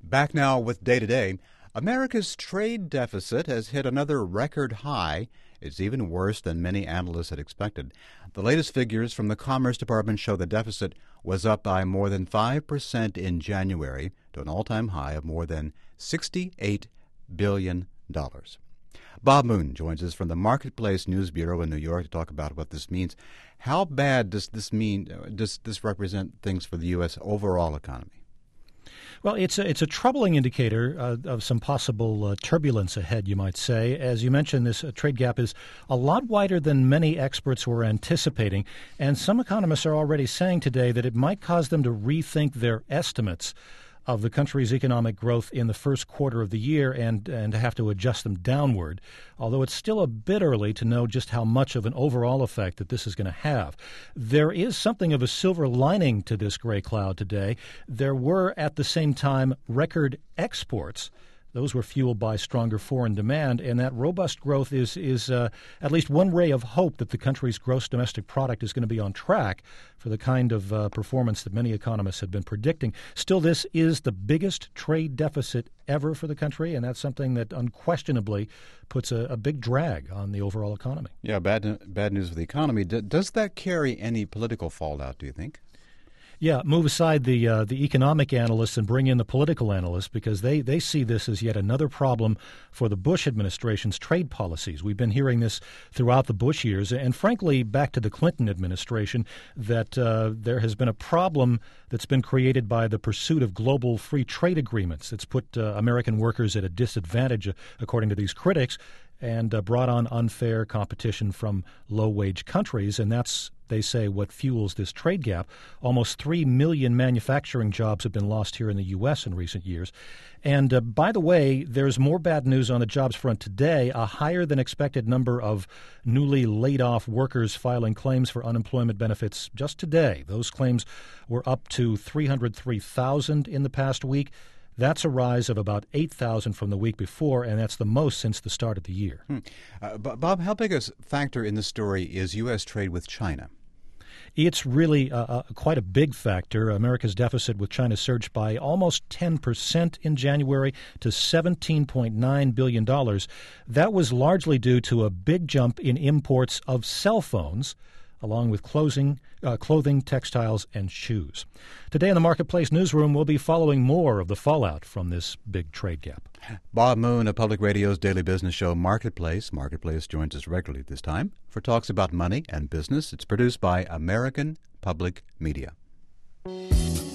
Back now with Day to Day. America's trade deficit has hit another record high. It's even worse than many analysts had expected. The latest figures from the Commerce Department show the deficit was up by more than 5% in January to an all-time high of more than $68 billion. Bob Moon joins us from the Marketplace News Bureau in New York to talk about what this means. How bad does this mean? Does this represent things for the U.S. overall economy? Well, it's a troubling indicator of some possible turbulence ahead, you might say. As you mentioned, this trade gap is a lot wider than many experts were anticipating, and some economists are already saying today that it might cause them to rethink their estimates of the country's economic growth in the first quarter of the year and have to adjust them downward, although it's still a bit early to know just how much of an overall effect that this is going to have. There is something of a silver lining to this gray cloud today. There were, at the same time, record exports. Those were fueled by stronger foreign demand, and that robust growth is at least one ray of hope that the country's gross domestic product is going to be on track for the kind of performance that many economists had been predicting. Still, this is the biggest trade deficit ever for the country, and that's something that unquestionably puts a big drag on the overall economy. Yeah, bad news for the economy. Does that carry any political fallout, do you think? Yeah, move aside the economic analysts and bring in the political analysts because they see this as yet another problem for the Bush administration's trade policies. We've been hearing this throughout the Bush years and, frankly, back to the Clinton administration, that there has been a problem that's been created by the pursuit of global free trade agreements. It's put American workers at a disadvantage, according to these critics, and brought on unfair competition from low-wage countries, and that's, they say, what fuels this trade gap. Almost 3 million manufacturing jobs have been lost here in the U.S. in recent years. And by the way, there's more bad news on the jobs front today. A higher-than-expected number of newly laid-off workers filing claims for unemployment benefits just today. Those claims were up to 303,000 in the past week. That's a rise of about 8,000 from the week before, and that's the most since the start of the year. Bob, how big a factor in the story is U.S. trade with China? It's really quite a big factor. America's deficit with China surged by almost 10% in January to $17.9 billion. That was largely due to a big jump in imports of cell phones, along with clothing, textiles, and shoes. Today in the Marketplace newsroom, we'll be following more of the fallout from this big trade gap. Bob Moon of Public Radio's daily business show Marketplace. Marketplace joins us regularly at this time for talks about money and business. It's produced by American Public Media.